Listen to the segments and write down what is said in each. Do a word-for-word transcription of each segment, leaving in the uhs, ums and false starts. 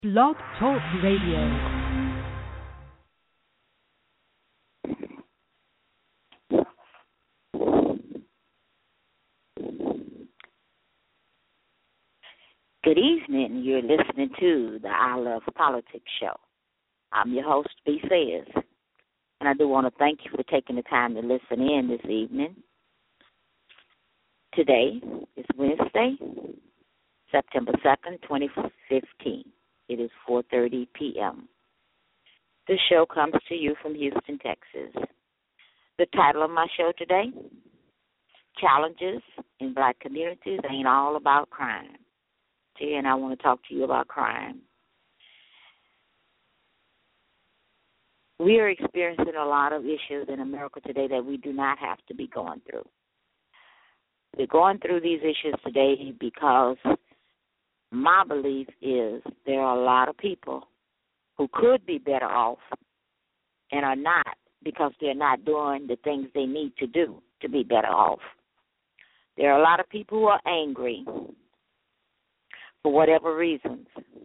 Blog Talk Radio. Good evening. You're listening to the I Love Politics show. I'm your host, B. Sayers, and I do want to thank you for taking the time to listen in this evening. Today is Wednesday, September second, twenty fifteen. It is four thirty p.m. This show comes to you from Houston, Texas. The title of my show today, Challenges in Black Communities Ain't All About Crime. Today, and I want to talk to you about crime. We are experiencing a lot of issues in America today that we do not have to be going through. We're going through these issues today because my belief is there are a lot of people who could be better off and are not because they're not doing the things they need to do to be better off. There are a lot of people who are angry for whatever reasons.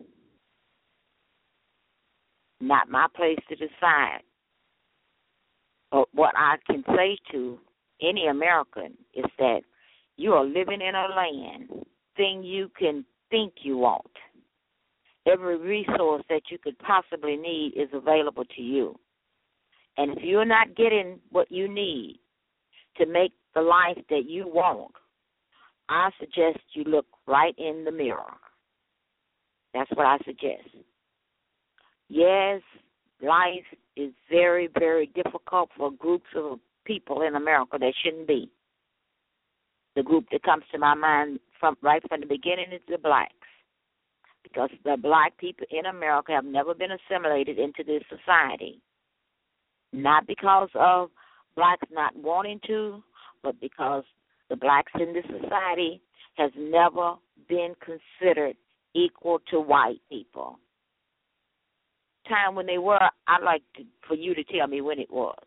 Not my place to decide. But what I can say to any American is that you are living in a land, thing you can think you want. Every resource that you could possibly need is available to you. And if you're not getting what you need to make the life that you want, I suggest you look right in the mirror. That's what I suggest. Yes, life is very, very difficult for groups of people in America that shouldn't be. The group that comes to my mind from right from the beginning is the blacks, because the black people in America have never been assimilated into this society, not because of blacks not wanting to, but because the blacks in this society has never been considered equal to white people. Time when they were, I'd like to, for you to tell me when it was.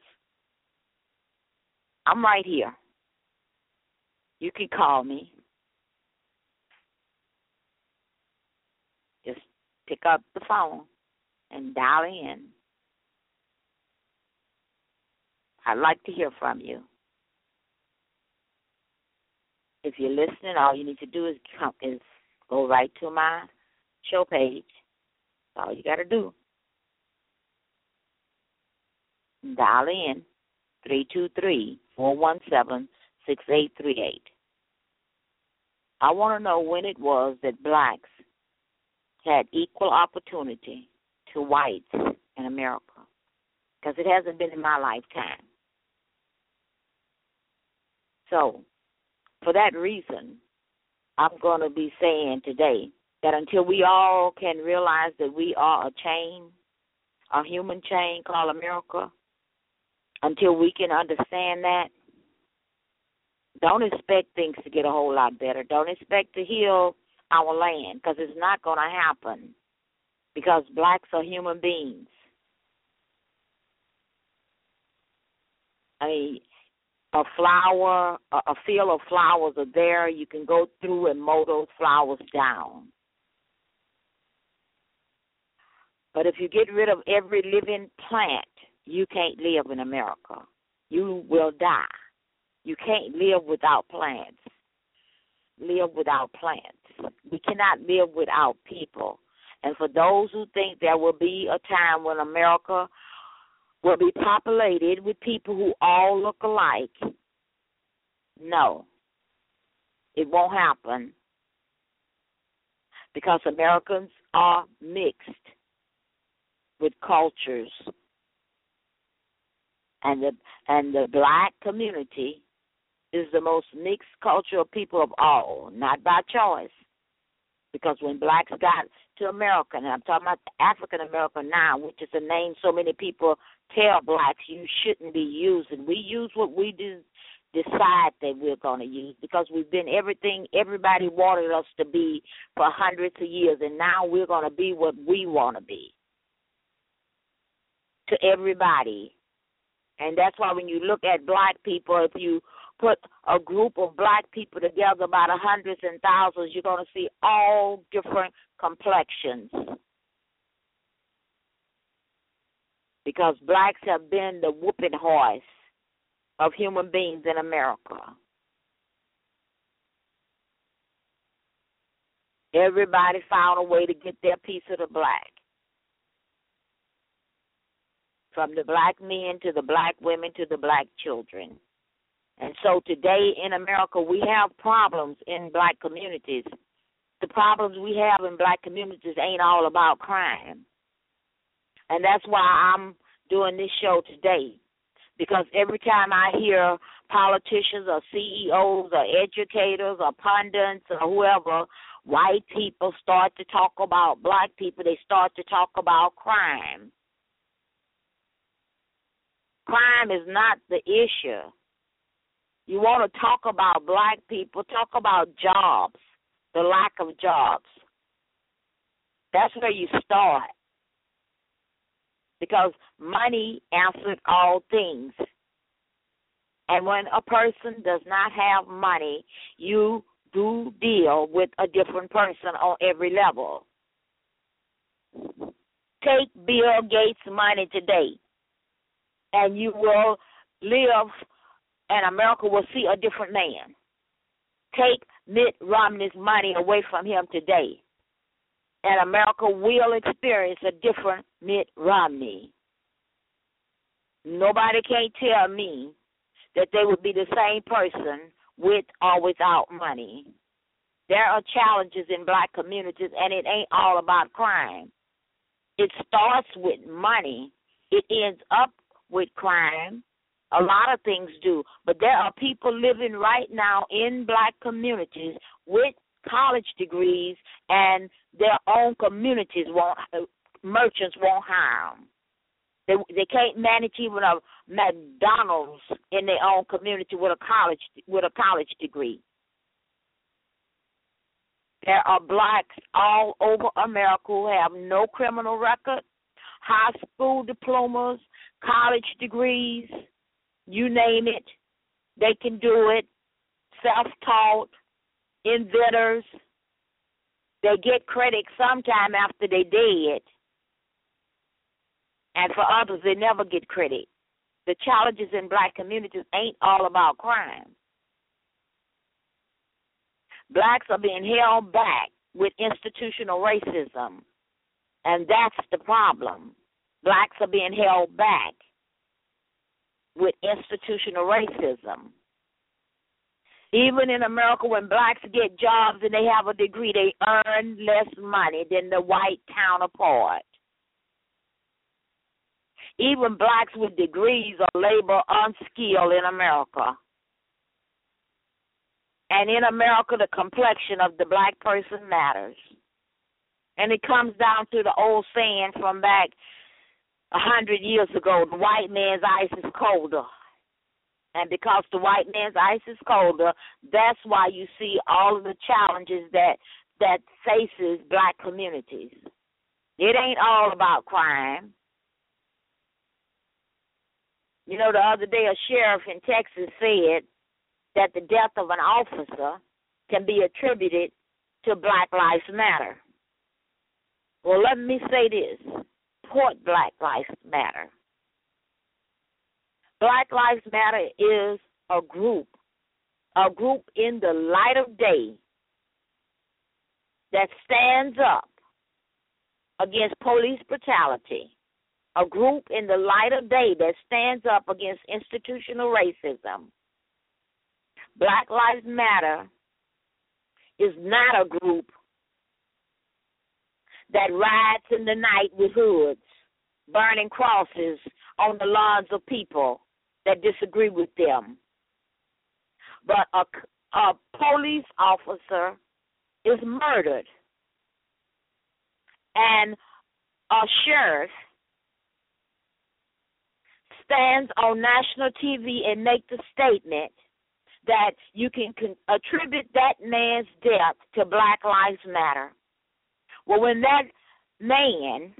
I'm right here. You can call me. Just pick up the phone and dial in. I'd like to hear from you. If you're listening, all you need to do is come, is go right to my show page. That's all you got to do. Dial in three two three, four one seven, six eight three eight. I want to know when it was that blacks had equal opportunity to whites in America, because it hasn't been in my lifetime. So, for that reason, I'm going to be saying today that until we all can realize that we are a chain, a human chain called America, until we can understand that, don't expect things to get a whole lot better. Don't expect to heal our land, because it's not going to happen, because blacks are human beings. I mean, a flower, a, a field of flowers are there. You can go through and mow those flowers down. But if you get rid of every living plant, you can't live in America. You will die. You can't live without plants. Live without plants. We cannot live without people. And for those who think there will be a time when America will be populated with people who all look alike, no, it won't happen, because Americans are mixed with cultures. And the and the black community is the most mixed culture of people of all, not by choice. Because when blacks got to America, and I'm talking about African American now, which is a name so many people tell blacks you shouldn't be using. We use what we do, decide that we're going to use, because we've been everything everybody wanted us to be for hundreds of years, and now we're going to be what we want to be to everybody. And that's why when you look at black people, if you put a group of black people together, about hundreds and thousands, you're going to see all different complexions. because blacks have been the whooping horse of human beings in America. Everybody found a way to get their piece of the black. From the black men to the black women to the black children. And so today in America, we have problems in black communities. The problems we have in black communities ain't all about crime. And that's why I'm doing this show today. Because every time I hear politicians or C E Os or educators or pundits or whoever, white people start to talk about black people, they start to talk about crime. Crime is not the issue. You want to talk about black people, talk about jobs, the lack of jobs. That's where you start. Because money answered all things. And when a person does not have money, you do deal with a different person on every level. Take Bill Gates' money today, and you will live, and America will see a different man. Take Mitt Romney's money away from him today, and America will experience a different Mitt Romney. Nobody can tell me that they would be the same person with or without money. There are challenges in black communities, and it ain't all about crime. It starts with money. It ends up with crime. A lot of things do. But there are people living right now in black communities with college degrees, and their own communities won't, merchants won't hire them. They, they can't manage even a McDonald's in their own community with a college with a college degree. There are blacks all over America who have no criminal record, high school diplomas, college degrees, you name it, they can do it, self-taught, inventors. They get credit sometime after they dead. And for others, they never get credit. The challenges in black communities ain't all about crime. Blacks are being held back with institutional racism, and that's the problem. Blacks are being held back with institutional racism. Even in America, when blacks get jobs and they have a degree, they earn less money than the white counterpart. Even blacks with degrees are labeled unskilled in America. And in America, the complexion of the black person matters. And it comes down to the old saying from back a hundred years ago, the white man's ice is colder. And because the white man's ice is colder, that's why you see all of the challenges that that faces black communities. It ain't all about crime. You know, the other day a sheriff in Texas said that the death of an officer can be attributed to Black Lives Matter. Well, let me say this. Support Black Lives Matter. Black Lives Matter is a group, a group in the light of day that stands up against police brutality, a group in the light of day that stands up against institutional racism. Black Lives Matter is not a group that rides in the night with hoods, burning crosses on the lawns of people that disagree with them. But a, a police officer is murdered, and a sheriff stands on national T V and makes the statement that you can con- attribute that man's death to Black Lives Matter. Well, when that man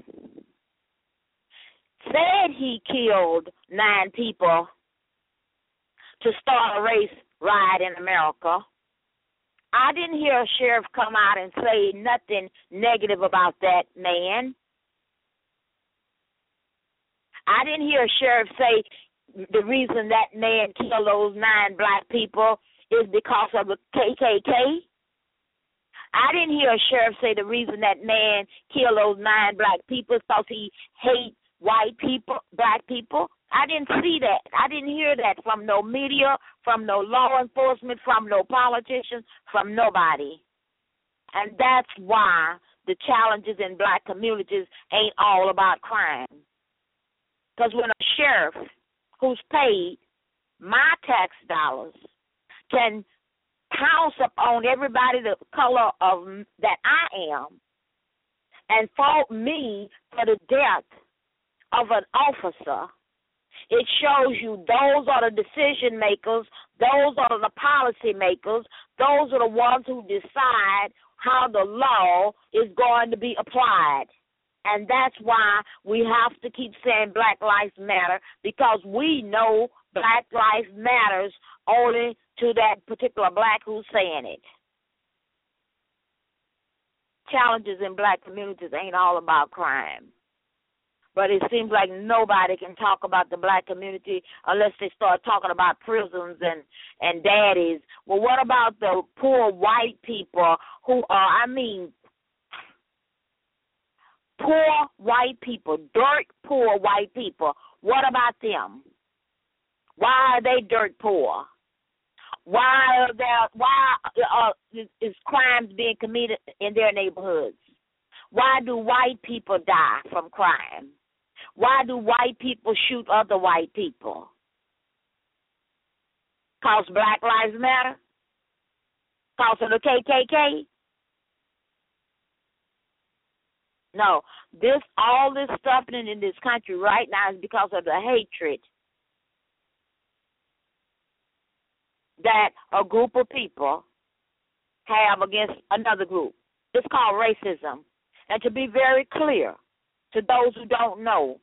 said he killed nine people to start a race riot in America, I didn't hear a sheriff come out and say nothing negative about that man. I didn't hear a sheriff say the reason that man killed those nine black people is because of the K K K. I didn't hear a sheriff say the reason that man killed those nine black people is because he hates white people, black people. I didn't see that. I didn't hear that from no media, from no law enforcement, from no politicians, from nobody. And that's why the challenges in black communities ain't all about crime. Because when a sheriff who's paid my tax dollars can pounce upon everybody the color of that I am and fault me for the death of an officer, it shows you those are the decision makers, those are the policy makers, those are the ones who decide how the law is going to be applied. And that's why we have to keep saying Black Lives Matter, because we know Black Lives Matters only to that particular black who's saying it. Challenges in black communities ain't all about crime. But it seems like nobody can talk about the black community unless they start talking about prisons and, and daddies. Well, what about the poor white people who are, I mean, poor white people, dirt poor white people? What about them? Why are they dirt poor? Why are there, why uh, is, is crimes being committed in their neighborhoods? Why do white people die from crime? Why do white people shoot other white people? Because Black Lives Matter? Because of the K K K? No, this all this stuff in, in this country right now is because of the hatred that a group of people have against another group. It's called racism. And to be very clear to those who don't know,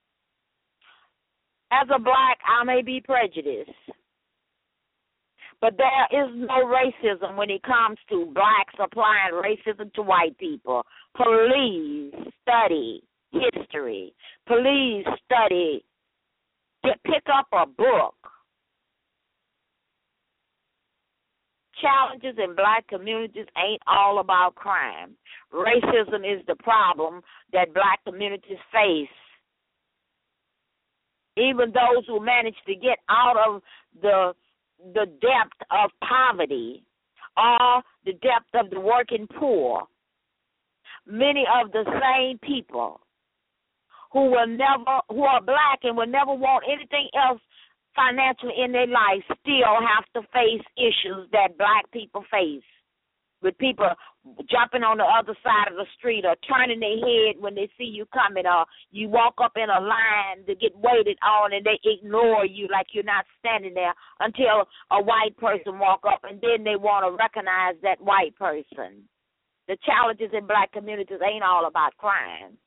as a black, I may be prejudiced, but there is no racism when it comes to blacks applying racism to white people. Please study history. Please study. Get, pick up a book. Challenges in black communities ain't all about crime. Racism is the problem that black communities face. Even those who manage to get out of the the depth of poverty or the depth of the working poor, many of the same people who will never, who are black and will never want anything else financially in their life, still have to face issues that black people face, with people jumping on the other side of the street or turning their head when they see you coming, or you walk up in a line to get waited on and they ignore you like you're not standing there until a white person walk up, and then they want to recognize that white person. The challenges in black communities ain't all about crime.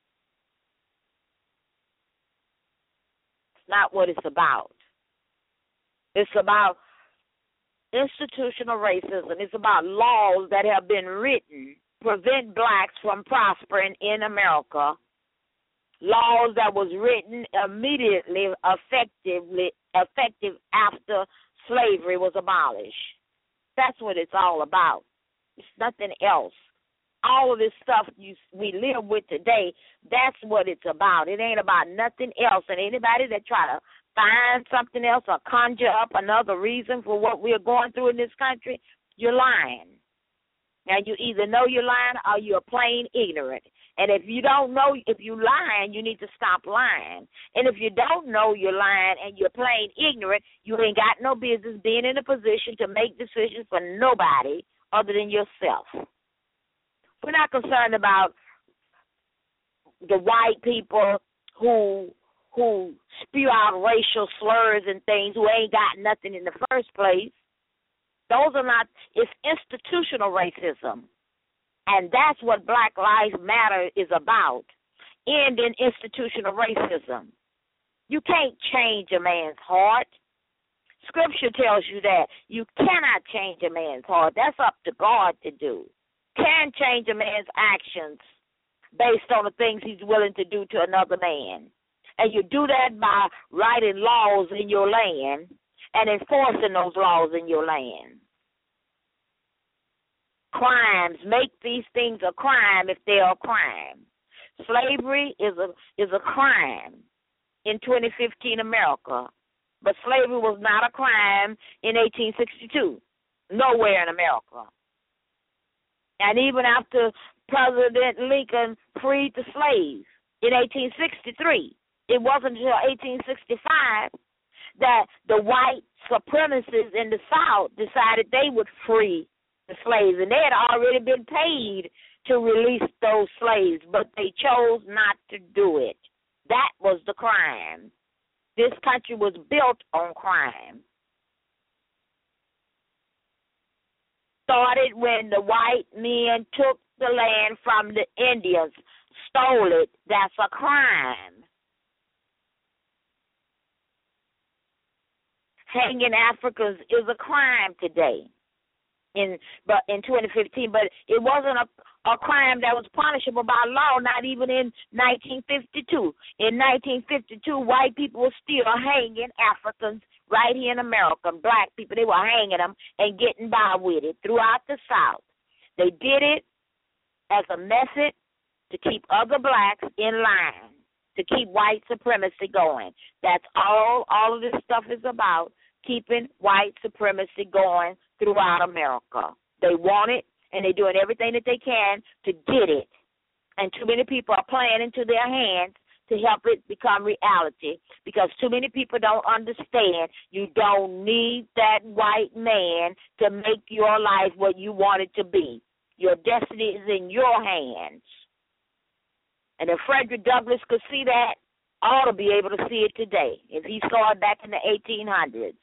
It's not what it's about. It's about institutional racism. It's about laws that have been written to prevent blacks from prospering in America. Laws that was written immediately, effectively, effective after slavery was abolished. That's what it's all about. It's nothing else. All of this stuff you, we live with today, that's what it's about. It ain't about nothing else. And anybody that try to find something else or conjure up another reason for what we're going through in this country, you're lying. Now, you either know you're lying or you're plain ignorant. And if you don't know, if you're lying, you need to stop lying. And if you don't know you're lying and you're plain ignorant, you ain't got no business being in a position to make decisions for nobody other than yourself. We're not concerned about the white people who who spew out racial slurs and things, who ain't got nothing in the first place. Those are not, it's institutional racism. And that's what Black Lives Matter is about, ending institutional racism. You can't change a man's heart. Scripture tells you that. You cannot change a man's heart. That's up to God to do. Can change a man's actions based on the things he's willing to do to another man. And you do that by writing laws in your land and enforcing those laws in your land. Crimes, make these things a crime if they are a crime. Slavery is a is a crime in twenty fifteen America, but slavery was not a crime in eighteen sixty-two, nowhere in America. And even after President Lincoln freed the slaves in eighteen sixty-three, it wasn't until eighteen sixty-five that the white supremacists in the South decided they would free the slaves, and they had already been paid to release those slaves, but they chose not to do it. That was the crime. This country was built on crime. Started when the white men took the land from the Indians, stole it. That's a crime. Hanging Africans is a crime today. In but in twenty fifteen, but it wasn't a, a crime that was punishable by law, not even in nineteen fifty-two. In nineteen fifty-two, white people were still hanging Africans right here in America, black people. They were hanging them and getting by with it throughout the South. They did it as a method to keep other blacks in line, to keep white supremacy going. That's all all of this stuff is about, keeping white supremacy going throughout America. They want it, and they're doing everything that they can to get it. And too many people are playing into their hands to help it become reality, because too many people don't understand you don't need that white man to make your life what you want it to be. Your destiny is in your hands. And if Frederick Douglass could see that, ought to be able to see it today, if he saw it back in the eighteen hundreds.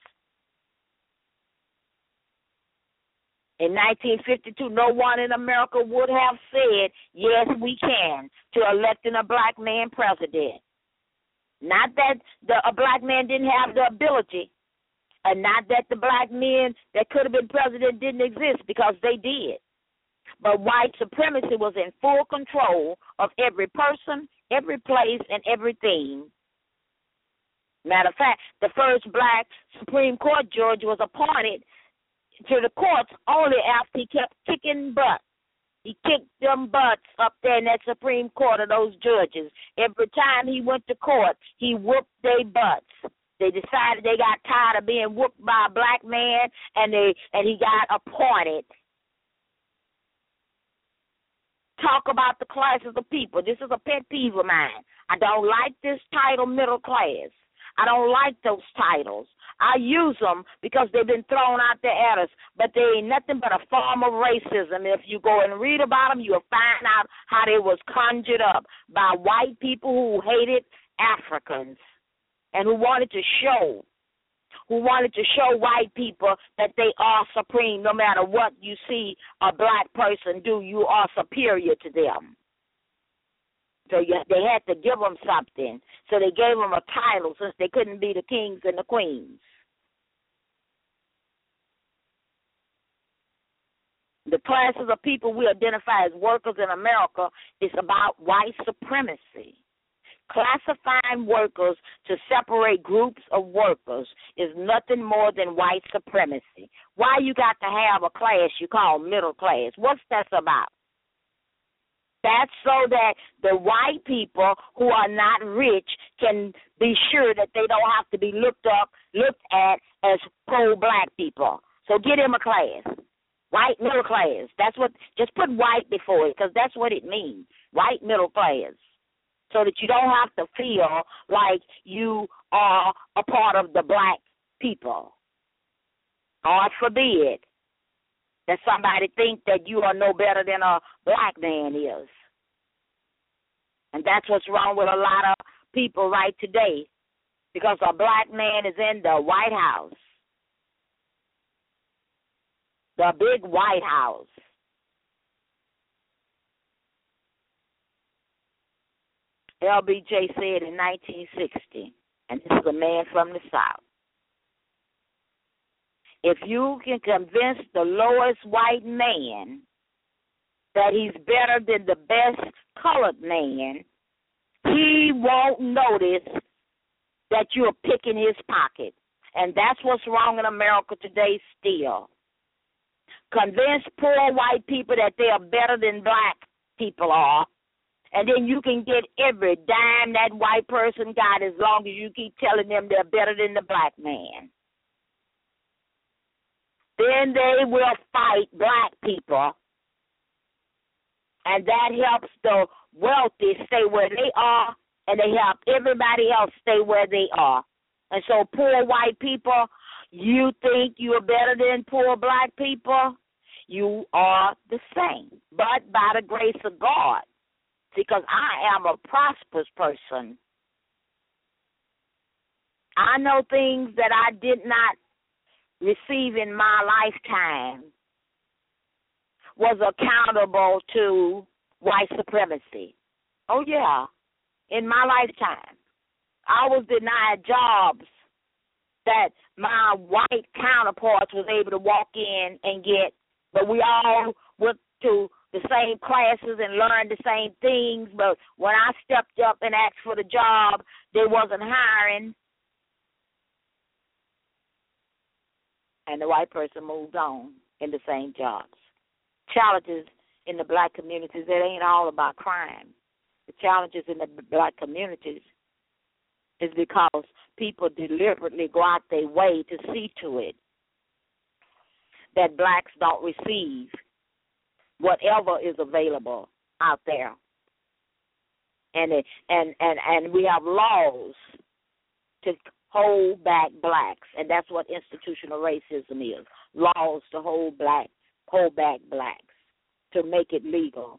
In nineteen fifty-two, no one in America would have said, yes, we can, to electing a black man president. Not that the, a black man didn't have the ability, and not that the black men that could have been president didn't exist, because they did. But white supremacy was in full control of every person, every place, and everything. Matter of fact, the first black Supreme Court judge was appointed to the courts only after he kept kicking butt. He kicked them butts up there in that Supreme Court of those judges. Every time he went to court, he whooped their butts. They decided they got tired of being whooped by a black man, and they and he got appointed. Talk about the classes of people. This is a pet peeve of mine. I don't like this title, middle class. I don't like those titles. I use them because they've been thrown out there at us, but they ain't nothing but a form of racism. If you go and read about them, you'll find out how they was conjured up by white people who hated Africans and who wanted to show, who wanted to show white people that they are supreme. No matter what you see a black person do, you are superior to them. So you, they had to give them something. So they gave them a title since they couldn't be the kings and the queens. The classes of people we identify as workers in America is about white supremacy. Classifying workers to separate groups of workers is nothing more than white supremacy. Why you got to have a class you call middle class? What's that about? That's so that the white people who are not rich can be sure that they don't have to be looked up, looked at as pro-black people. So get him a class. White middle class. That's what, just put white before it, because that's what it means. White middle class. So that you don't have to feel like you are a part of the black people. God forbid that somebody think that you are no better than a black man is. And that's what's wrong with a lot of people right today, because a black man is in the White House, the big White House. L B J said in nineteen sixty, and this is a man from the South, if you can convince the lowest white man that he's better than the best colored man, he won't notice that you're picking his pocket. And that's what's wrong in America today still. Convince poor white people that they are better than black people are, and then you can get every dime that white person got as long as you keep telling them they're better than the black man. Then they will fight black people, and that helps the wealthy stay where they are, and they help everybody else stay where they are. And so poor white people, you think you are better than poor black people? You are the same, but by the grace of God, because I am a prosperous person. I know things that I did not receive in my lifetime was accountable to white supremacy. Oh, yeah, in my lifetime. I was denied jobs that my white counterparts was able to walk in and get, but we all went to the same classes and learned the same things, but when I stepped up and asked for the job, they wasn't hiring, and the white person moved on in the same jobs. Challenges in the black communities, it ain't all about crime. The challenges in the black communities is because people deliberately go out their way to see to it that blacks don't receive whatever is available out there. And it, and, and, and we have laws to hold back blacks, and that's what institutional racism is, laws to hold black, hold back blacks, to make it legal,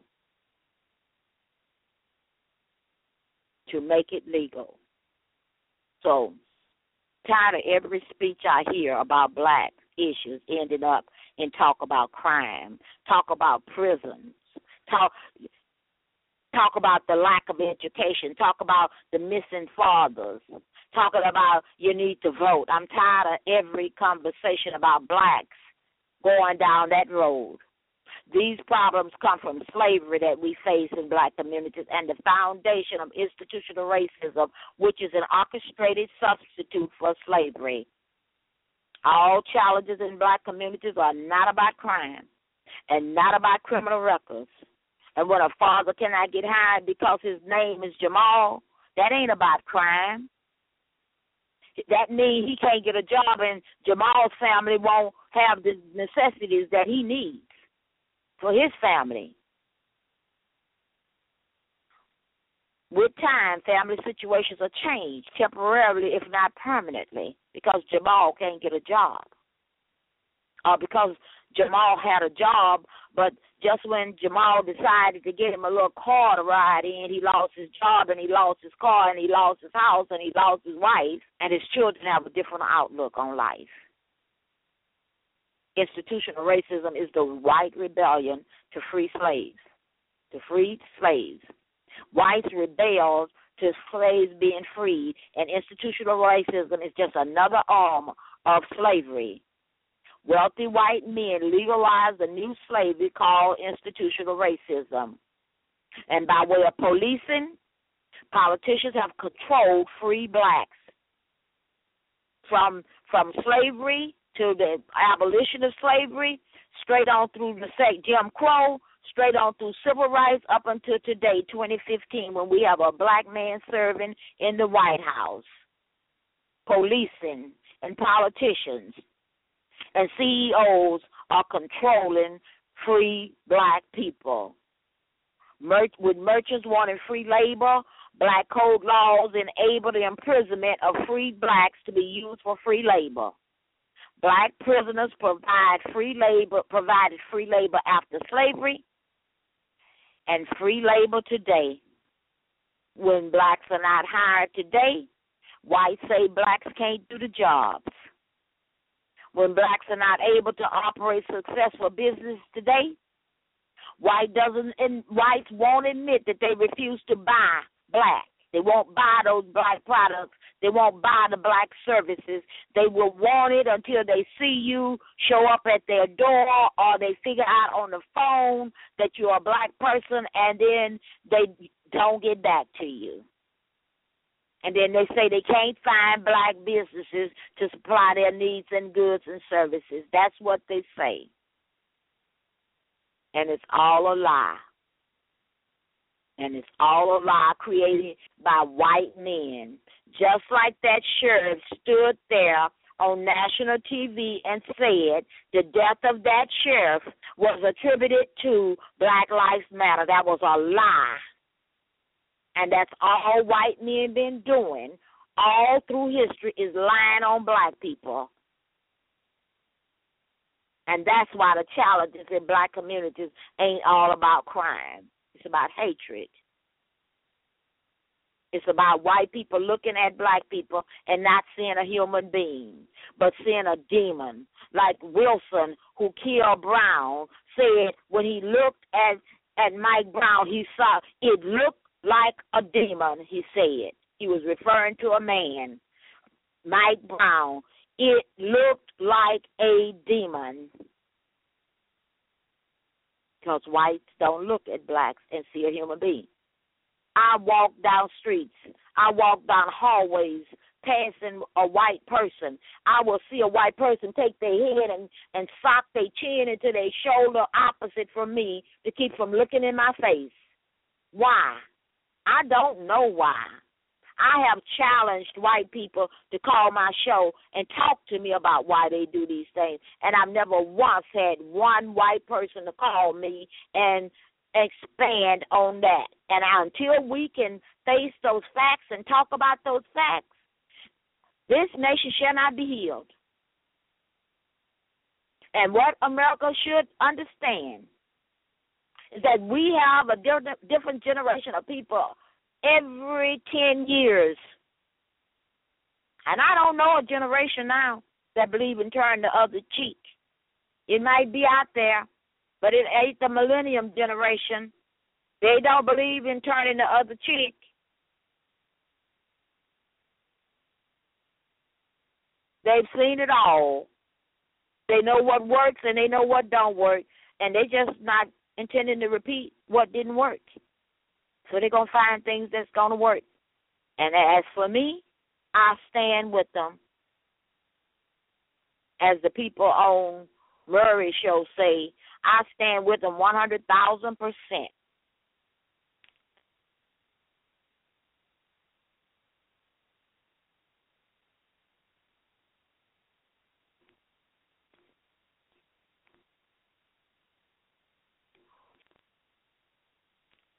to make it legal. So, tired of every speech I hear about black issues ending up in talk about crime, talk about prisons, talk talk about the lack of education, talk about the missing fathers, talking about you need to vote. I'm tired of every conversation about blacks going down that road. These problems come from slavery that we face in black communities and the foundation of institutional racism, which is an orchestrated substitute for slavery. All challenges in black communities are not about crime and not about criminal records. And when a father cannot get hired because his name is Jamal, that ain't about crime. That means he can't get a job and Jamal's family won't have the necessities that he needs for his family. With time, family situations are changed temporarily, if not permanently, because Jamal can't get a job. Or because Jamal had a job, but just when Jamal decided to get him a little car to ride in, he lost his job and he lost his car and he lost his house and he lost his wife, and his children have a different outlook on life. Institutional racism is the white rebellion to free slaves, to free slaves. Whites rebelled to slaves being freed, and institutional racism is just another arm of slavery. Wealthy white men legalized a new slavery called institutional racism. And by way of policing, politicians have controlled free blacks. From, from slavery to the abolition of slavery, straight on through the Jim Crow, straight on through civil rights up until today, twenty fifteen, when we have a black man serving in the White House, policing and politicians and C E Os are controlling free black people. Mer- with merchants wanting free labor, black code laws enable the imprisonment of free blacks to be used for free labor. Black prisoners provide free labor, provided free labor after slavery, and free labor today. When blacks are not hired today, whites say blacks can't do the jobs. When blacks are not able to operate successful business today, white doesn't and whites won't admit that they refuse to buy black. They won't buy those black products. They won't buy the black services. They will want it until they see you show up at their door, or they figure out on the phone that you're a black person, and then they don't get back to you. And then they say they can't find black businesses to supply their needs and goods and services. That's what they say. And it's all a lie. And it's all a lie created by white men. Just like that sheriff stood there on national T V and said the death of that sheriff was attributed to Black Lives Matter. That was a lie. And that's all white men been doing all through history is lying on black people. And that's why the challenges in black communities ain't all about crime. It's about hatred. It's about white people looking at black people and not seeing a human being, but seeing a demon. Like Wilson, who killed Brown, said when he looked at, at Mike Brown, he saw it looked like a demon, he said. He was referring to a man, Mike Brown. It looked like a demon. Because whites don't look at blacks and see a human being. I walk down streets. I walk down hallways passing a white person. I will see a white person take their head and, and sock their chin into their shoulder opposite from me to keep from looking in my face. Why? I don't know why. I have challenged white people to call my show and talk to me about why they do these things, and I've never once had one white person to call me and expand on that. And until we can face those facts and talk about those facts, this nation shall not be healed. And what America should understand is that we have a different generation of people every ten years. And I don't know a generation now that believe in turning the other cheek. It might be out there, but it ain't the millennium generation. They don't believe in turning the other cheek. They've seen it all. They know what works and they know what don't work, and they just not intending to repeat what didn't work. So they're going to find things that's going to work. And as for me, I stand with them. As the people on Murray's show say, I stand with them one hundred thousand percent.